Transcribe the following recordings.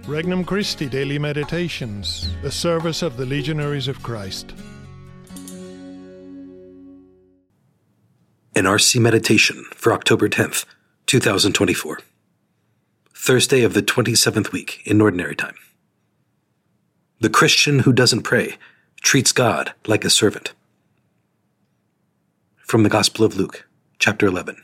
Regnum Christi Daily Meditations, the service of the Legionaries of Christ. An RC Meditation for October 10th, 2024. Thursday of the 27th week in Ordinary Time. The Christian who doesn't pray treats God like a servant. From the Gospel of Luke, chapter 11.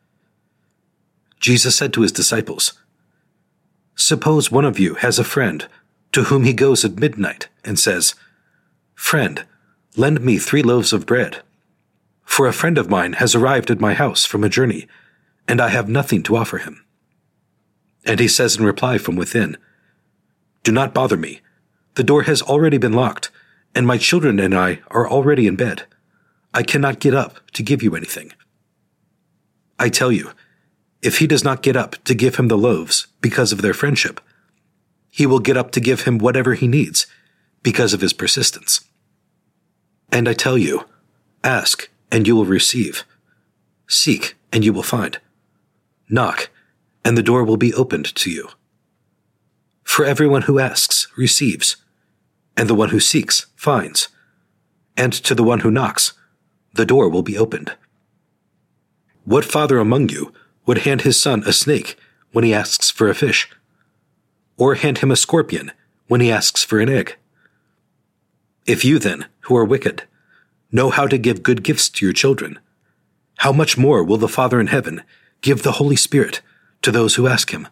Jesus said to his disciples, "Suppose one of you has a friend to whom he goes at midnight and says, 'Friend, lend me 3 loaves of bread, for a friend of mine has arrived at my house from a journey, and I have nothing to offer him.' And he says in reply from within, 'Do not bother me. The door has already been locked, and my children and I are already in bed. I cannot get up to give you anything.' I tell you, if he does not get up to give him the loaves because of their friendship, he will get up to give him whatever he needs because of his persistence. And I tell you, ask and you will receive. Seek and you will find. Knock and the door will be opened to you. For everyone who asks receives, and the one who seeks finds, and to the one who knocks, the door will be opened. What father among you would hand his son a snake when he asks for a fish? Or hand him a scorpion when he asks for an egg? If you then, who are wicked, know how to give good gifts to your children, how much more will the Father in heaven give the Holy Spirit to those who ask him?"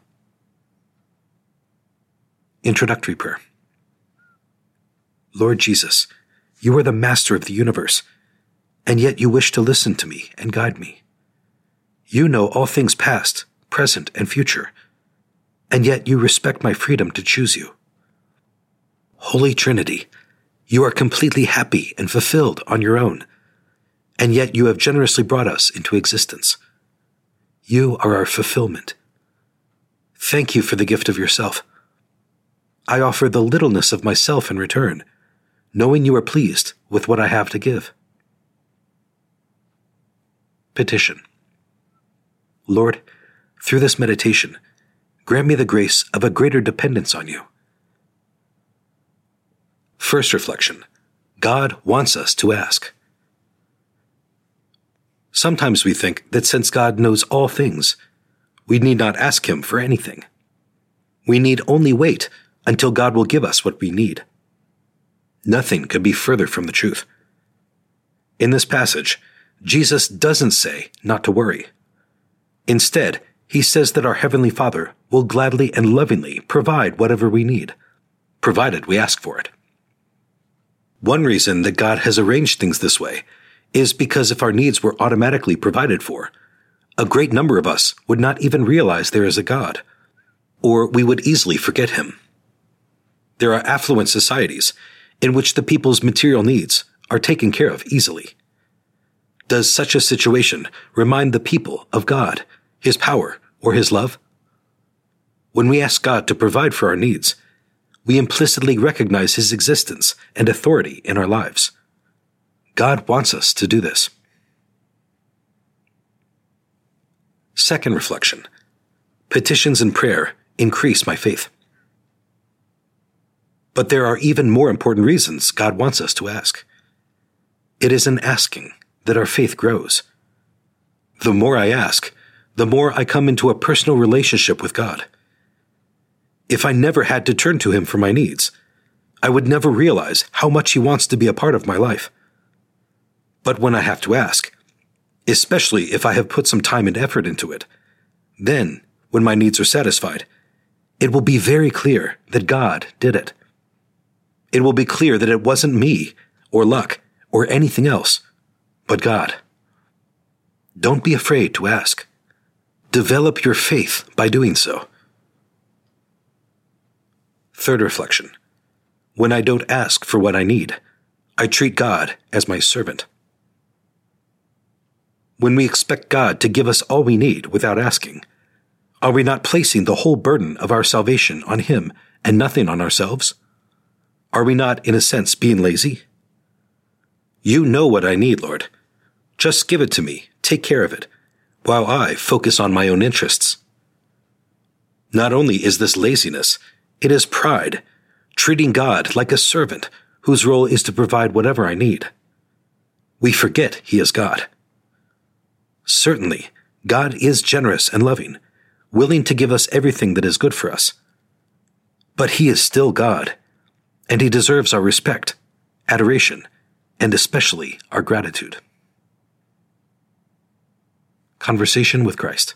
Introductory Prayer. Lord Jesus, you are the master of the universe, and yet you wish to listen to me and guide me. You know all things past, present, and future, and yet you respect my freedom to choose you. Holy Trinity, you are completely happy and fulfilled on your own, and yet you have generously brought us into existence. You are our fulfillment. Thank you for the gift of yourself. I offer the littleness of myself in return, knowing you are pleased with what I have to give. Petition. Lord, through this meditation, grant me the grace of a greater dependence on you. First reflection. God wants us to ask. Sometimes we think that since God knows all things, we need not ask him for anything. We need only wait until God will give us what we need. Nothing could be further from the truth. In this passage, Jesus doesn't say not to worry. Instead, he says that our Heavenly Father will gladly and lovingly provide whatever we need, provided we ask for it. One reason that God has arranged things this way is because if our needs were automatically provided for, a great number of us would not even realize there is a God, or we would easily forget him. There are affluent societies in which the people's material needs are taken care of easily. Does such a situation remind the people of God, his power, or his love? When we ask God to provide for our needs, we implicitly recognize his existence and authority in our lives. God wants us to do this. Second reflection. Petitions and prayer increase my faith. But there are even more important reasons God wants us to ask. It is in asking that our faith grows. The more I ask, the more I come into a personal relationship with God. If I never had to turn to him for my needs, I would never realize how much he wants to be a part of my life. But when I have to ask, especially if I have put some time and effort into it, then, when my needs are satisfied, it will be very clear that God did it. It will be clear that it wasn't me, or luck, or anything else, but God. Don't be afraid to ask. Develop your faith by doing so. Third reflection. When I don't ask for what I need, I treat God as my servant. When we expect God to give us all we need without asking, are we not placing the whole burden of our salvation on him and nothing on ourselves? Are we not, in a sense, being lazy? You know what I need, Lord. Just give it to me, take care of it, while I focus on my own interests. Not only is this laziness, It is pride, treating God like a servant whose role is to provide whatever I need. We forget He is God. Certainly, God is generous and loving, willing to give us everything that is good for us. But He is still God, and He deserves our respect, adoration, and especially our gratitude. Conversation with Christ.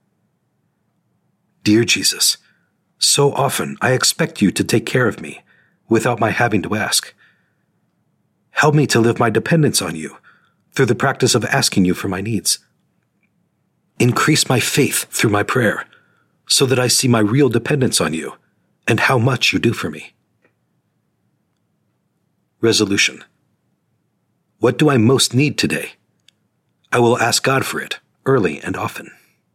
Dear Jesus, so often I expect You to take care of me without my having to ask. Help me to live my dependence on You through the practice of asking You for my needs. Increase my faith through my prayer so that I see my real dependence on You and how much You do for me. Resolution. What do I most need today? I will ask God for it early and often.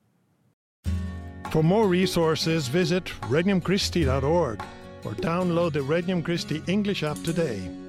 For more resources, visit regnumchristi.org or download the Regnum Christi English app today.